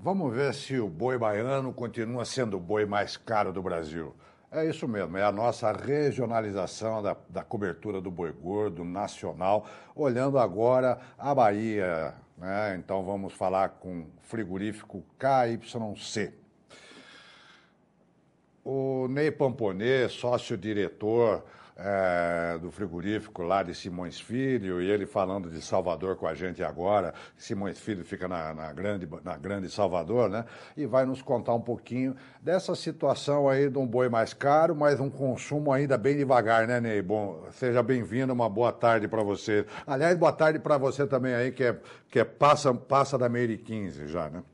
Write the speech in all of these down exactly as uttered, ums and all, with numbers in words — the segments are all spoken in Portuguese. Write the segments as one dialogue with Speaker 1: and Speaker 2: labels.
Speaker 1: Vamos ver se o boi baiano continua sendo o boi mais caro do Brasil. É isso mesmo, é a nossa regionalização da, da cobertura do boi gordo nacional, olhando agora a Bahia, né? Então vamos falar com o frigorífico K Y C. O Ney Pamponê, sócio-diretor é, do frigorífico lá de Simões Filho, e ele falando de Salvador com a gente agora. Simões Filho fica na, na, grande, na grande Salvador, né? E vai nos contar um pouquinho dessa situação aí de um boi mais caro, mas um consumo ainda bem devagar, né, Ney? Bom, seja bem-vindo, uma boa tarde para você. Aliás, boa tarde para você também aí, que é, que é passa, passa da meia e quinze já, né?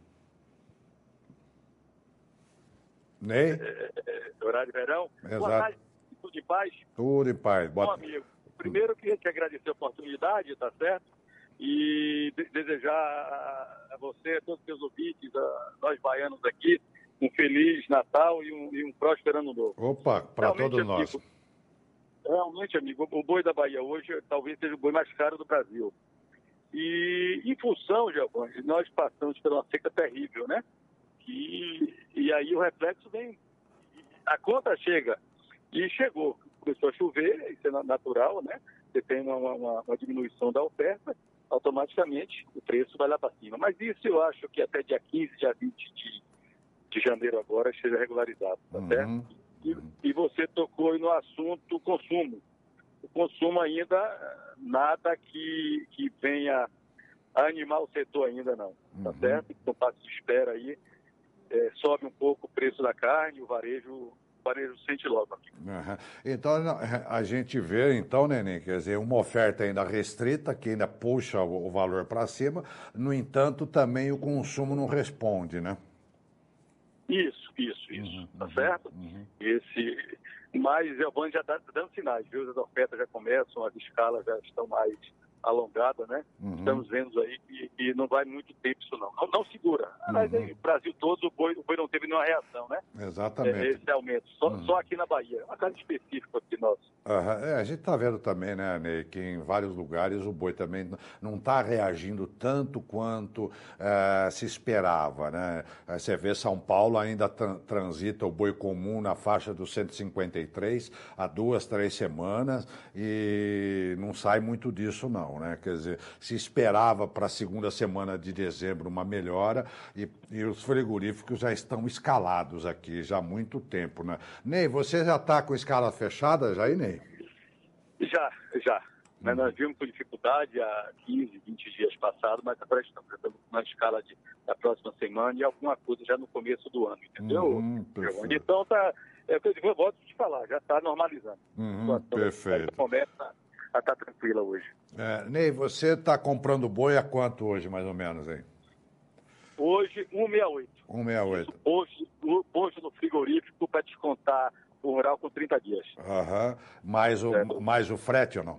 Speaker 1: Ney?
Speaker 2: É, é, horário de verão.
Speaker 1: Exato.
Speaker 2: Boa tarde, tudo em paz?
Speaker 1: Tudo em paz. Boa...
Speaker 2: Bom, amigo, primeiro queria te agradecer a oportunidade, tá certo? E de desejar a você, a todos os seus ouvintes, a nós baianos aqui, um feliz Natal e um, e um próspero ano novo.
Speaker 1: Opa, para todos nós.
Speaker 2: Realmente, amigo, o boi da Bahia hoje talvez seja o boi mais caro do Brasil. E em função, Giovanni, nós passamos por uma seca terrível, né? E, e aí o reflexo vem, a conta chega, e chegou, começou a chover, isso é natural, né? Você tem uma, uma, uma diminuição da oferta, automaticamente o preço vai lá para cima. Mas isso eu acho que até dia quinze, dia vinte de, de janeiro agora seja regularizado, tá uhum. certo? E, e você tocou no assunto consumo. O consumo ainda, nada que, que venha a animar o setor ainda não, tá uhum. certo? Então, passo de espera aí. É, sobe um pouco o preço da carne, o varejo, o varejo sente logo aqui.
Speaker 1: Uhum. Então, a gente vê, então, Neném, quer dizer, uma oferta ainda restrita, que ainda puxa o valor para cima, no entanto, também o consumo não responde, né?
Speaker 2: Isso, isso, isso,
Speaker 1: uhum,
Speaker 2: tá certo?
Speaker 1: Uhum.
Speaker 2: Esse, mas o Giovanni já está dando sinais, viu? As ofertas já começam, as escalas já estão mais alongada, né? Uhum. Estamos vendo aí que, que não vai muito tempo isso não. Não, não segura. Mas uhum. no Brasil todo o boi, o boi não teve nenhuma reação, né?
Speaker 1: Exatamente.
Speaker 2: É, esse aumento. Só, uhum. só aqui na Bahia. Uma casa específica aqui nosso.
Speaker 1: Uhum. É, a gente está vendo também, né, Ney, que em vários lugares o boi também não está reagindo tanto quanto uh, se esperava, né? Você vê São Paulo ainda transita o boi comum na faixa dos cento e cinquenta e três há duas, três semanas e não sai muito disso não, né? Quer dizer, se esperava para a segunda semana de dezembro uma melhora e, e os frigoríficos já estão escalados aqui já há muito tempo, né? Ney, você já está com escala fechada já aí, Ney?
Speaker 2: Já, já. Uhum. Nós vimos com dificuldade há quinze, vinte dias passados, mas agora estamos na escala de, da próxima semana e alguma coisa já no começo do ano, entendeu?
Speaker 1: Uhum,
Speaker 2: então, tá, é o que eu volto a te falar, já está normalizando.
Speaker 1: Uhum, perfeito.
Speaker 2: Começa a estar tá tranquila hoje.
Speaker 1: É, Ney, você está comprando boi a quanto hoje, mais ou menos, hein?
Speaker 2: Hoje, um vírgula sessenta e oito.
Speaker 1: um vírgula sessenta e oito.
Speaker 2: Hoje, hoje no frigorífico para descontar o rural com trinta dias.
Speaker 1: Aham. Mais o, é. mais o frete ou não?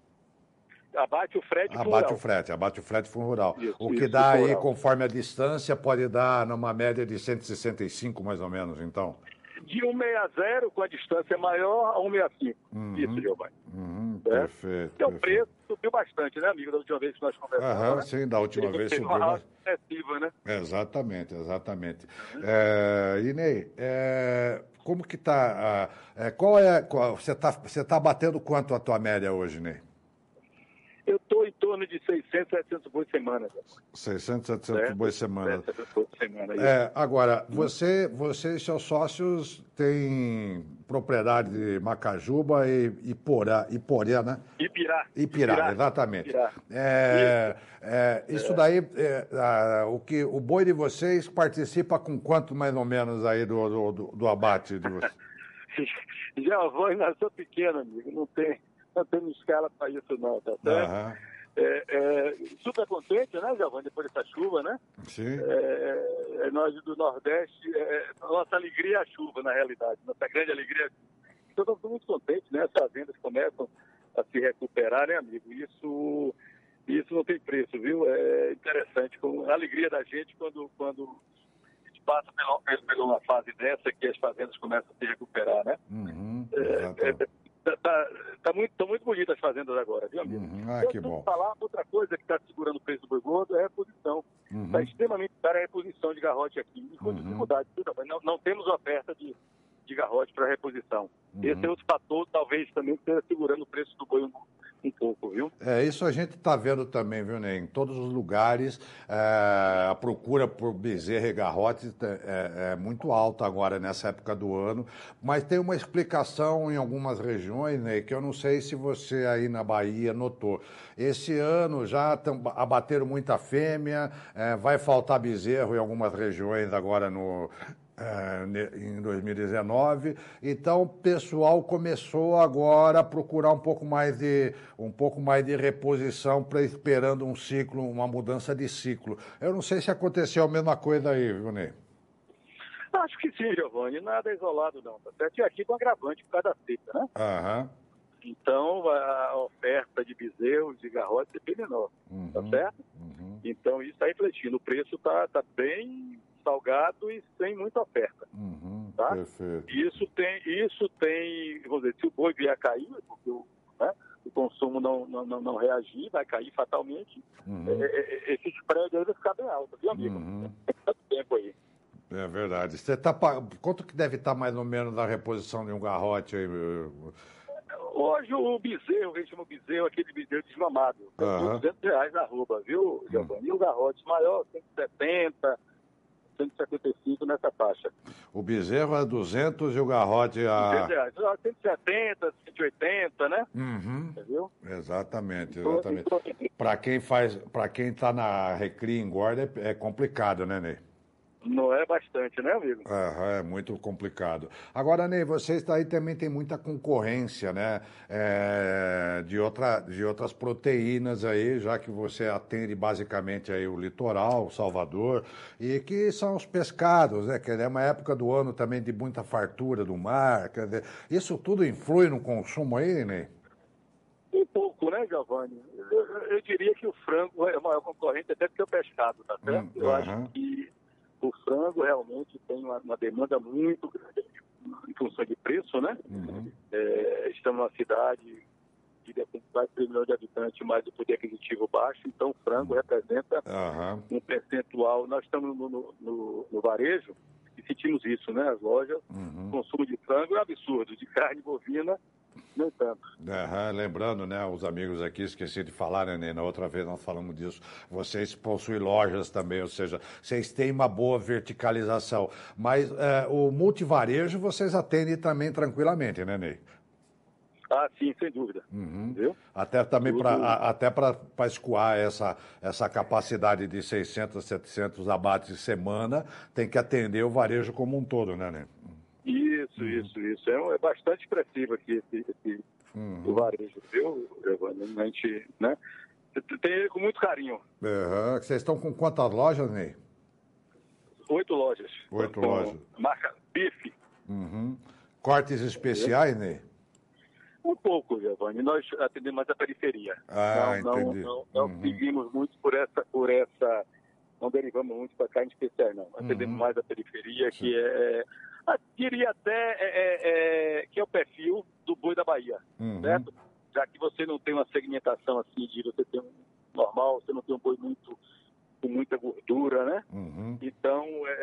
Speaker 2: Abate o frete
Speaker 1: abate
Speaker 2: rural.
Speaker 1: o frete, abate o frete fundo rural.
Speaker 2: Isso,
Speaker 1: o que
Speaker 2: isso,
Speaker 1: dá aí,
Speaker 2: rural.
Speaker 1: Conforme a distância, pode dar numa média de cento e sessenta e cinco, mais ou menos, então?
Speaker 2: De cento e sessenta, com a distância maior, a cento e sessenta e cinco.
Speaker 1: Uhum.
Speaker 2: Isso, Giovanni.
Speaker 1: Uhum, é? Perfeito.
Speaker 2: E o
Speaker 1: perfeito.
Speaker 2: preço subiu bastante, né, amigo, da última vez que nós conversamos.
Speaker 1: Aham,
Speaker 2: né?
Speaker 1: sim, da última
Speaker 2: Ele
Speaker 1: vez
Speaker 2: fez
Speaker 1: subiu.
Speaker 2: uma
Speaker 1: Mas...
Speaker 2: excessiva, né?
Speaker 1: Exatamente, exatamente. Uhum. É, Inei, é, como que está? É, qual é, qual, você está você tá batendo quanto a tua média hoje, Ney?
Speaker 2: Eu estou em torno de seiscentos, setecentos bois semana.
Speaker 1: seiscentos, setecentos bois semana.
Speaker 2: setecentos bois semana.
Speaker 1: É, agora, você, você e seus sócios têm propriedade de Macajuba e Iporá, Iporé, né?
Speaker 2: Ipirá.
Speaker 1: Ipirá, Ipirá. Exatamente.
Speaker 2: Ipirá.
Speaker 1: É, isso. É, isso daí, é, a, o, que, o boi de vocês participa com quanto mais ou menos aí do, do, do abate de vocês?
Speaker 2: Já a voz nasceu pequena, amigo, não tem... Não temos escala para isso não, tá certo?
Speaker 1: Uhum.
Speaker 2: É, é, super contente, né, Giovanni, depois dessa chuva, né?
Speaker 1: Sim.
Speaker 2: É, é, nós do Nordeste, é, nossa alegria é a chuva, na realidade. Nossa grande alegria. Então, estamos muito contentes, né? As fazendas começam a se recuperar, né, amigo? Isso, isso não tem preço, viu? É interessante. Com a alegria da gente quando, quando a gente passa pela, pela uma fase dessa que as fazendas começam a se recuperar, né?
Speaker 1: Uhum.
Speaker 2: É, é, Tá, tá, tá muito, tá muito bonitas as fazendas agora, viu, amigo?
Speaker 1: Uhum. Ah,
Speaker 2: eu
Speaker 1: que bom.
Speaker 2: falar outra coisa que está segurando o preço do boi gordo é a posição.
Speaker 1: Uhum.
Speaker 2: Está extremamente cara a reposição de garrote aqui. E com
Speaker 1: Uhum.
Speaker 2: dificuldade, não, não temos oferta de, de garrote para reposição.
Speaker 1: Uhum.
Speaker 2: Esse é outro fator, talvez, também, que esteja segurando o preço do boi um, um pouco, viu?
Speaker 1: É, isso a gente está vendo também, viu, Ney? Em todos os lugares, é, a procura por bezerra e garrote é, é muito alta agora, nessa época do ano. Mas tem uma explicação em algumas regiões, Ney, que eu não sei se você aí na Bahia notou. Esse ano já tam, abateram muita fêmea, é, vai faltar bezerro em algumas regiões agora no... É, em dois mil e dezenove, então o pessoal começou agora a procurar um pouco mais de, um pouco mais de reposição, para esperando um ciclo, uma mudança de ciclo. Eu não sei se aconteceu a mesma coisa aí, viu, Ney?
Speaker 2: Acho que sim, Giovanni, nada isolado não, tá certo? E aqui com agravante por causa da seca, né?
Speaker 1: Aham.
Speaker 2: Então a oferta de bezerros e garrotes é bem menor,
Speaker 1: Uhum.
Speaker 2: tá certo?
Speaker 1: Uhum.
Speaker 2: Então isso está refletindo, o preço está tá bem salgado e sem muita oferta.
Speaker 1: Uhum,
Speaker 2: tá?
Speaker 1: Perfeito.
Speaker 2: Isso tem, isso tem, vamos dizer, se o boi vier a cair, porque o, né, o consumo não, não, não, não reagir, vai cair fatalmente,
Speaker 1: Uhum.
Speaker 2: é, é, esse spread aí vai ficar bem alto, viu, amigo?
Speaker 1: Uhum.
Speaker 2: Tem tanto tempo aí.
Speaker 1: É verdade. Você tá, pa- quanto que deve estar mais ou menos na reposição de um garrote aí?
Speaker 2: Hoje o bezerro, a gente chama bezerro, aquele bezerro desmamado, tem
Speaker 1: Aham.
Speaker 2: duzentos reais a arroba, viu, Giovanni? E o garrote maior, cento e setenta, cento e setenta e cinco nessa faixa.
Speaker 1: O bezerro é duzentos e o garrote
Speaker 2: duzentos
Speaker 1: a...
Speaker 2: reais, cento e setenta, cento e oitenta, né?
Speaker 1: Uhum.
Speaker 2: Entendeu?
Speaker 1: Exatamente,
Speaker 2: Então,
Speaker 1: exatamente.
Speaker 2: então,
Speaker 1: Para quem faz, para quem está na recria e engorda é, é complicado, né, Ney?
Speaker 2: não é bastante, né, amigo?
Speaker 1: Aham, é muito complicado. Agora, Ney, vocês aí também tem muita concorrência, né? É, de, outra, de outras proteínas aí, já que você atende basicamente aí o litoral, Salvador, e que são os pescados, né? Que é uma época do ano também de muita fartura do mar. Quer dizer, isso tudo influi no consumo aí, Ney?
Speaker 2: Um pouco, né, Giovanni? Eu, eu- eu diria que o frango é o maior concorrente até do que o pescado, tá certo?
Speaker 1: Hum,
Speaker 2: Eu
Speaker 1: aham.
Speaker 2: acho que o frango realmente tem uma, uma demanda muito grande em função de preço, né?
Speaker 1: Uhum.
Speaker 2: É, estamos numa cidade que tem quase três milhões de habitantes, mas o poder aquisitivo baixo, então o frango representa
Speaker 1: Aham.
Speaker 2: um percentual. Nós estamos no, no, no- no varejo e sentimos isso, né? As lojas,
Speaker 1: Uhum.
Speaker 2: o consumo de frango é um absurdo, de carne bovina, nem tanto.
Speaker 1: Aham, lembrando, né, os amigos aqui, esqueci de falar, né, Ney, na outra vez nós falamos disso, vocês possuem lojas também, ou seja, vocês têm uma boa verticalização, mas é, o multivarejo vocês atendem também tranquilamente, né, Ney?
Speaker 2: Ah, sim, sem dúvida.
Speaker 1: Uhum.
Speaker 2: Viu?
Speaker 1: Até também
Speaker 2: Tudo-
Speaker 1: para até para escoar essa, essa capacidade de seiscentos, setecentos abates de semana, tem que atender o varejo como um todo, né, Ney?
Speaker 2: Isso, isso, isso. É, um- é bastante expressivo aqui esse, esse o varejo, viu, Giovanni? A gente, né? Tem ele com muito carinho.
Speaker 1: Aham. Vocês estão com quantas lojas, Ney?
Speaker 2: Oito lojas.
Speaker 1: Oito
Speaker 2: com
Speaker 1: lojas.
Speaker 2: Marca bife.
Speaker 1: Uhum. Cortes especiais, Ney?
Speaker 2: Um pouco, Giovanni. Nós atendemos mais a periferia.
Speaker 1: Ah,
Speaker 2: não, não,
Speaker 1: entendi.
Speaker 2: não, não
Speaker 1: Uhum.
Speaker 2: seguimos muito por essa, por essa. Não derivamos muito para carne especial, não. Atendemos
Speaker 1: Uhum.
Speaker 2: mais a periferia, que é. ah, diria até é, é, é, que é o perfil do boi da Bahia,
Speaker 1: Uhum.
Speaker 2: certo? Já que você não tem uma segmentação assim de você tem um normal, você não tem um boi muito com muita gordura, né?
Speaker 1: Uhum.
Speaker 2: Então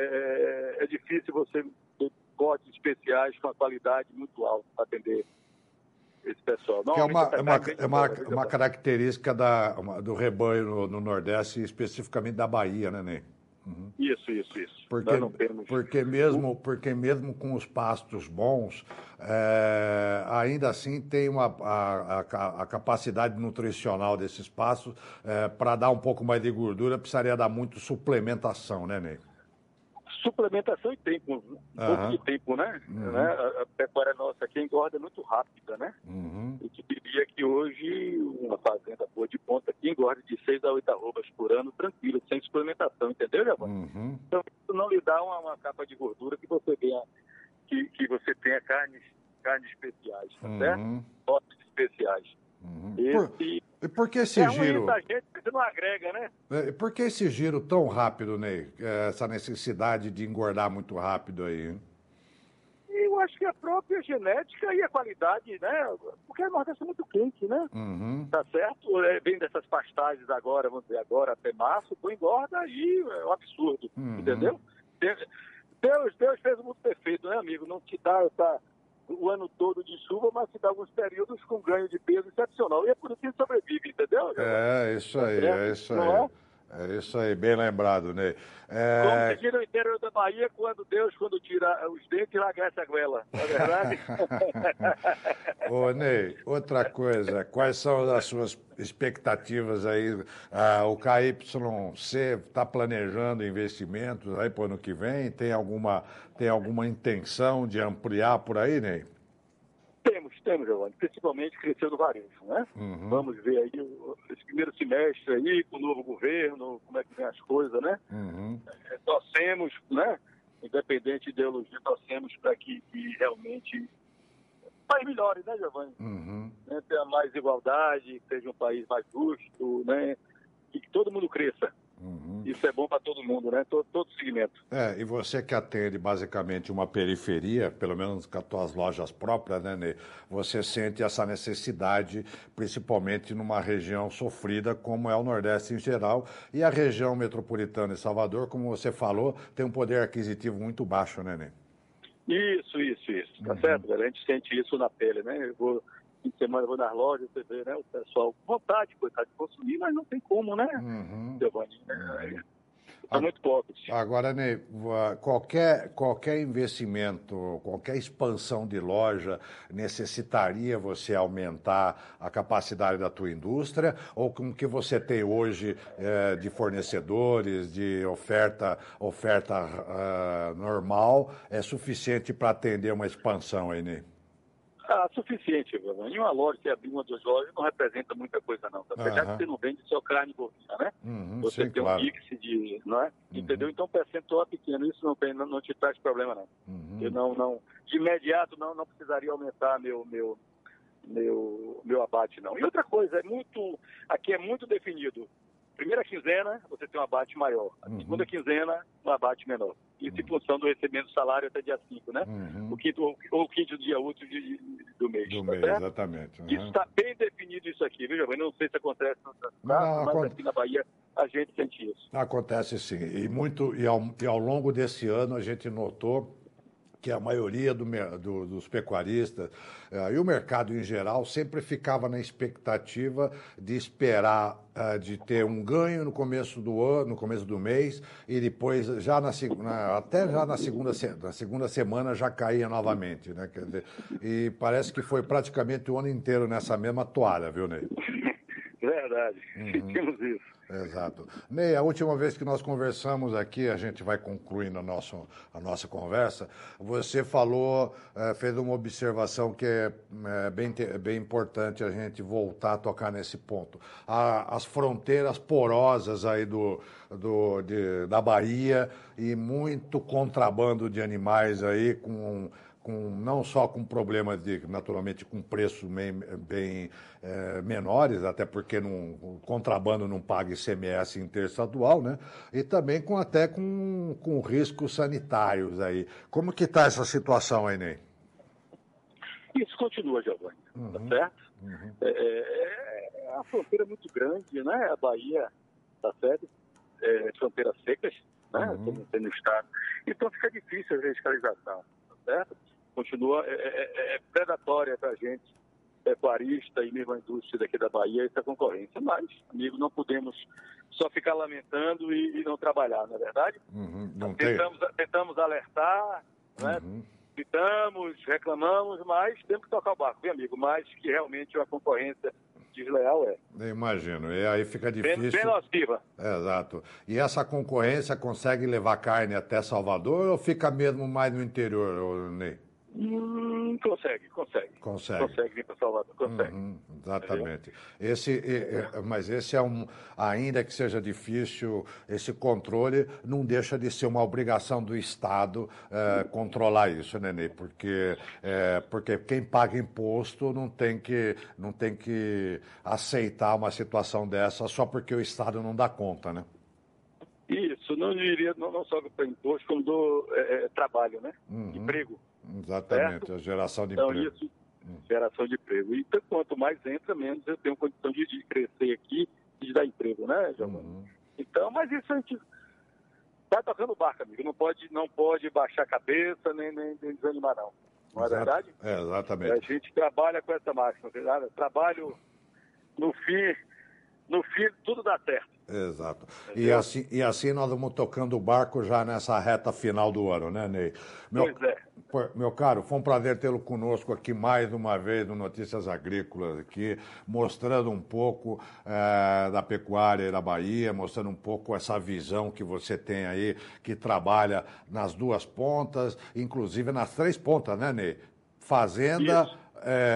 Speaker 2: é, é difícil você ter cortes especiais com a qualidade muito alta para atender esse pessoal.
Speaker 1: Que é uma,
Speaker 2: Normalmente,
Speaker 1: é uma,
Speaker 2: essa carne
Speaker 1: é uma,
Speaker 2: vem de
Speaker 1: uma
Speaker 2: fora.
Speaker 1: característica da, uma- do rebanho no, no Nordeste, especificamente da Bahia, né, Ney?
Speaker 2: Isso, isso, isso.
Speaker 1: Porque,
Speaker 2: Nós não temos...
Speaker 1: porque, mesmo, porque mesmo com os pastos bons, é, ainda assim tem uma, a, a, a capacidade nutricional desses pastos, é, para dar um pouco mais de gordura, precisaria dar muito suplementação, né, Ney?
Speaker 2: Suplementação e tempo, um
Speaker 1: Aham.
Speaker 2: pouco de tempo, né?
Speaker 1: Uhum.
Speaker 2: né? A, a pecuária nossa aqui engorda muito rápida, né?
Speaker 1: Uhum.
Speaker 2: Eu te diria que hoje uma fazenda boa de ponta aqui engorda de seis a oito arrobas por ano, tranquilo, sem suplementação, entendeu, Giovanni?
Speaker 1: Uhum.
Speaker 2: Então isso não lhe dá uma, uma capa de gordura que você tenha, que, que você tenha carnes, carnes especiais, tá certo?
Speaker 1: Uhum.
Speaker 2: Cortes especiais.
Speaker 1: Uhum. Por,
Speaker 2: Esse
Speaker 1: e por que esse
Speaker 2: é ruim
Speaker 1: giro?
Speaker 2: da gente, porque não agrega, né?
Speaker 1: É, por que esse giro tão rápido, Ney? É, essa necessidade de engordar muito rápido aí, hein?
Speaker 2: E eu acho que a própria genética e a qualidade, né? Porque o Nordeste é muito quente, né?
Speaker 1: Uhum.
Speaker 2: Tá certo? É, vem dessas pastagens agora, vamos dizer, agora até março, o engorda e é um absurdo,
Speaker 1: Uhum.
Speaker 2: entendeu? Deus, Deus fez o mundo perfeito, né, amigo? Não te dá essa, o ano todo de chuva, mas te dá alguns períodos com ganho de peso excepcional. E é por isso que ele sobrevive, entendeu?
Speaker 1: É, isso aí,
Speaker 2: tá
Speaker 1: é isso
Speaker 2: Não
Speaker 1: aí.
Speaker 2: é?
Speaker 1: É isso aí, bem lembrado, Ney.
Speaker 2: Como
Speaker 1: É...
Speaker 2: se diz no interior da Bahia, quando Deus, quando tira os dentes, largasse a goela, não é verdade?
Speaker 1: Ô, Ney, outra coisa, quais são as suas expectativas aí? Ah, o K Y C está planejando investimentos aí para o ano que vem? Tem alguma, tem alguma intenção de ampliar por aí, Ney?
Speaker 2: Temos, temos, Giovanni, principalmente cresceu no varejo, né?
Speaker 1: Uhum.
Speaker 2: Vamos ver aí o, esse primeiro semestre aí, com o novo governo, como é que vem as coisas, né?
Speaker 1: Uhum.
Speaker 2: É, torcemos, né? Independente de ideologia, torcemos para que, que realmente o país melhore, né, Giovanni?
Speaker 1: Uhum.
Speaker 2: Né? Tenha mais igualdade, que seja um país mais justo, né? E que todo mundo cresça.
Speaker 1: Uhum.
Speaker 2: Isso é bom para todo mundo, né? Todo, todo segmento.
Speaker 1: É, e você que atende basicamente uma periferia, pelo menos com as tuas lojas próprias, né, Ney? Você sente essa necessidade, principalmente numa região sofrida como é o Nordeste em geral, e a região metropolitana de Salvador, como você falou, tem um poder aquisitivo muito baixo, né, Ney?
Speaker 2: Isso, isso, isso. Tá
Speaker 1: Uhum.
Speaker 2: certo, velho? A gente sente isso na pele, né? Eu vou, fim de semana eu vou nas lojas, você vê, né? O pessoal com vontade, coitado de consumir, mas não tem como, né,
Speaker 1: Uhum.
Speaker 2: Giovanni?
Speaker 1: Uhum.
Speaker 2: São muito pobres.
Speaker 1: Agora, Ney, qualquer, qualquer investimento, qualquer expansão de loja necessitaria você aumentar a capacidade da tua indústria, ou com o que você tem hoje eh, de fornecedores, de oferta, oferta uh, normal, é suficiente para atender uma expansão aí, Ney?
Speaker 2: Ah, suficiente, Giovanni. Em uma loja, você abrir uma, duas lojas, não representa muita coisa, não. Tá? Já
Speaker 1: Uhum.
Speaker 2: que você não vende só carne bovina, né?
Speaker 1: Uhum,
Speaker 2: você
Speaker 1: sim,
Speaker 2: tem
Speaker 1: claro.
Speaker 2: um mix de, não é?
Speaker 1: Uhum.
Speaker 2: Entendeu? Então, o percentual é pequeno. Isso não, tem, não, não te traz problema, não.
Speaker 1: Uhum.
Speaker 2: Eu não, não, de imediato, não, não precisaria aumentar meu, meu, meu, meu abate, não. E outra coisa, é muito, aqui é muito definido. Primeira quinzena, você tem um abate maior. A
Speaker 1: Uhum.
Speaker 2: segunda quinzena, um abate menor. Isso em função do recebimento do salário até dia cinco, né?
Speaker 1: Uhum.
Speaker 2: O quinto, ou, ou o quinto dia útil de, de, do mês.
Speaker 1: Do
Speaker 2: tá
Speaker 1: mês,
Speaker 2: certo?
Speaker 1: exatamente. Uhum.
Speaker 2: Isso está bem definido isso aqui, viu, Giovanni? Não sei se acontece no outras estados, mas aqui na Bahia a gente sente isso.
Speaker 1: Acontece sim. E, muito, e, ao, e ao longo desse ano a gente notou que a maioria do, do, dos pecuaristas uh, e o mercado em geral sempre ficava na expectativa de esperar uh, de ter um ganho no começo do ano, no começo do mês, e depois já na, na até já na segunda, na segunda semana já caía novamente, né? Quer dizer, e parece que foi praticamente o ano inteiro nessa mesma toalha, viu, Ney?
Speaker 2: Verdade,
Speaker 1: Uhum.
Speaker 2: sentimos isso.
Speaker 1: Exato. Ney, a última vez que nós conversamos aqui, a gente vai concluindo a nossa, a nossa conversa, você falou, eh, fez uma observação que é, é bem, bem importante a gente voltar a tocar nesse ponto. A, as fronteiras porosas aí do, do, de, da Bahia e muito contrabando de animais aí com... Com, não só com problemas de, naturalmente, com preços bem, bem é, menores, até porque não, o contrabando não paga I C M S interestadual, né? E também com, até com, com riscos sanitários aí. Como que está essa situação aí, Ney?
Speaker 2: Isso continua, Giovanni, uhum. Tá certo? Uhum. É, é, a fronteira é muito grande, né? A Bahia, tá certo? É, fronteiras secas, né? Uhum. Como tem no estado. Então fica difícil a fiscalização, tá certo? Continua, é, é, é predatória para a gente, pecuarista e mesmo a indústria daqui da Bahia, essa concorrência. Mas, amigo, não podemos só ficar lamentando e, e não trabalhar, não é verdade?
Speaker 1: Uhum, não
Speaker 2: tentamos,
Speaker 1: tem.
Speaker 2: tentamos alertar, né? Uhum. Gritamos, reclamamos, mas temos que tocar o barco, viu, amigo? Mas que realmente uma concorrência desleal é.
Speaker 1: Eu imagino, e aí fica difícil.
Speaker 2: Bem, bem nociva.
Speaker 1: Exato. E essa concorrência consegue levar carne até Salvador ou fica mesmo mais no interior, Ney?
Speaker 2: Hum, consegue, consegue.
Speaker 1: Consegue.
Speaker 2: Consegue vir para Salvador, consegue.
Speaker 1: Uhum, exatamente. Esse, é, é, mas esse é um, ainda que seja difícil, esse controle não deixa de ser uma obrigação do Estado é, controlar isso, né, Ney? Porque, é, porque quem paga imposto não tem, que, não tem que aceitar uma situação dessa só porque o Estado não dá conta, né?
Speaker 2: Isso, não diria não, não só para imposto, como do é, trabalho, né? Uhum. Emprego.
Speaker 1: Exatamente,
Speaker 2: certo?
Speaker 1: a geração de
Speaker 2: então,
Speaker 1: emprego.
Speaker 2: Isso, geração de emprego. Então, quanto mais entra, menos eu tenho condição de, de crescer aqui e de dar emprego, né, Giovanni? Uhum. Então, mas isso a gente está tocando barco, amigo. Não pode, não pode baixar a cabeça nem, nem, nem desanimar, não. Não é
Speaker 1: Exato.
Speaker 2: verdade?
Speaker 1: É, exatamente.
Speaker 2: A gente trabalha com essa máxima, verdade? Trabalho, no fim, no fim, tudo dá certo.
Speaker 1: Exato. E assim, e assim nós vamos tocando o barco já nessa reta final do ano, né, Ney? Meu,
Speaker 2: pois é.
Speaker 1: Meu caro, foi um prazer tê-lo conosco aqui mais uma vez no Notícias Agrícolas, aqui, mostrando um pouco é, da pecuária da Bahia, mostrando um pouco essa visão que você tem aí, que trabalha nas duas pontas, inclusive nas três pontas, né, Ney? Fazenda... Isso.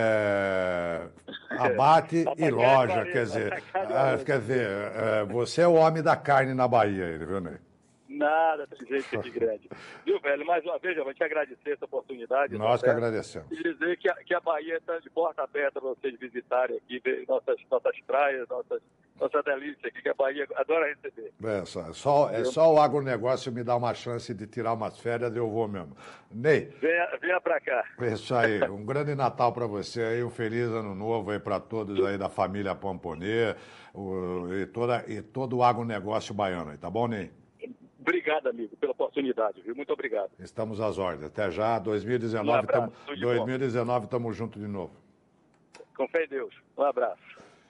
Speaker 1: É, abate e loja, quer dizer, é, quer dizer, é, você é o homem da carne na Bahia, ele, viu, Ney?
Speaker 2: Nada, tem gente de grande. Viu, velho? Mais uma vez, eu vou te agradecer essa oportunidade.
Speaker 1: Nós que agradecemos.
Speaker 2: E dizer que a, que a Bahia está de porta aberta para vocês visitarem aqui, ver nossas, nossas praias, nossas, nossa delícia aqui, que a Bahia adora receber.
Speaker 1: É só, é só, é só o agronegócio me dar uma chance de tirar umas férias, eu vou mesmo. Ney.
Speaker 2: Venha, venha para cá.
Speaker 1: É isso aí. Um grande Natal para você aí, um feliz ano novo aí para todos aí da família Pomponê o, e, toda, e todo o agronegócio baiano aí, tá bom, Ney?
Speaker 2: Obrigado, amigo, pela oportunidade, viu? Muito obrigado.
Speaker 1: Estamos às ordens. Até já. dois mil e dezenove,
Speaker 2: um abraço,
Speaker 1: tamo, dois mil e dezenove estamos juntos de novo.
Speaker 2: Com fé em Deus. Um abraço.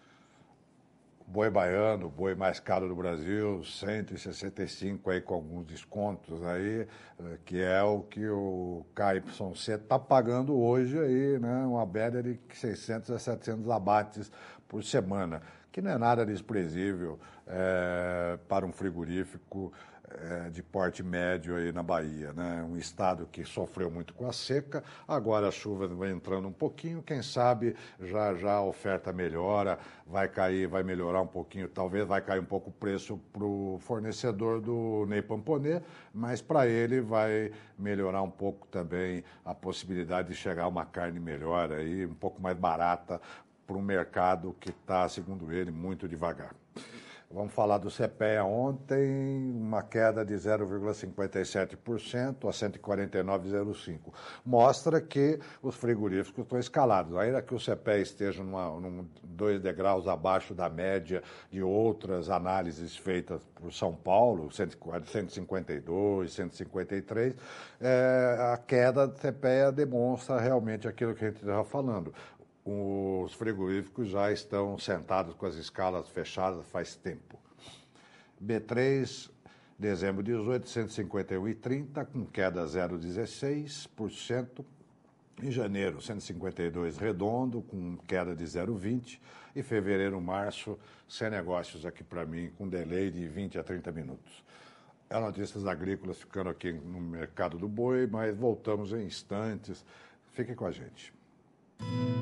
Speaker 1: Boi baiano, boi mais caro do Brasil, cento e sessenta e cinco aí com alguns descontos aí, que é o que o K Y C está pagando hoje aí, né? Uma média de seiscentos a setecentos abates por semana, que não é nada desprezível é, para um frigorífico é, de porte médio aí na Bahia, né? Um estado que sofreu muito com a seca, agora a chuva vai entrando um pouquinho, quem sabe já já a oferta melhora, vai cair, vai melhorar um pouquinho, talvez vai cair um pouco o preço para o fornecedor do Ney Pomponê, mas para ele vai melhorar um pouco também a possibilidade de chegar uma carne melhor aí, um pouco mais barata para um mercado que está, segundo ele, muito devagar. Vamos falar do CEPEA ontem, uma queda de zero vírgula cinquenta e sete por cento a cento e quarenta e nove vírgula zero cinco. Mostra que os frigoríficos estão escalados. Ainda que o CEPEA esteja numa, num, dois degraus abaixo da média de outras análises feitas por São Paulo, cento e cinquenta e dois, cento e cinquenta e três, é, a queda do CEPEA demonstra realmente aquilo que a gente estava falando. Os frigoríficos já estão sentados com as escalas fechadas faz tempo. B três, dezembro dezoito, cento e cinquenta e um vírgula trinta, com queda zero vírgula dezesseis por cento. Em janeiro, cento e cinquenta e dois redondo, com queda de zero vírgula vinte. E fevereiro, março, sem negócios aqui para mim, com delay de vinte a trinta minutos. É Notícias Agrícolas ficando aqui no mercado do boi, mas voltamos em instantes. Fiquem com a gente.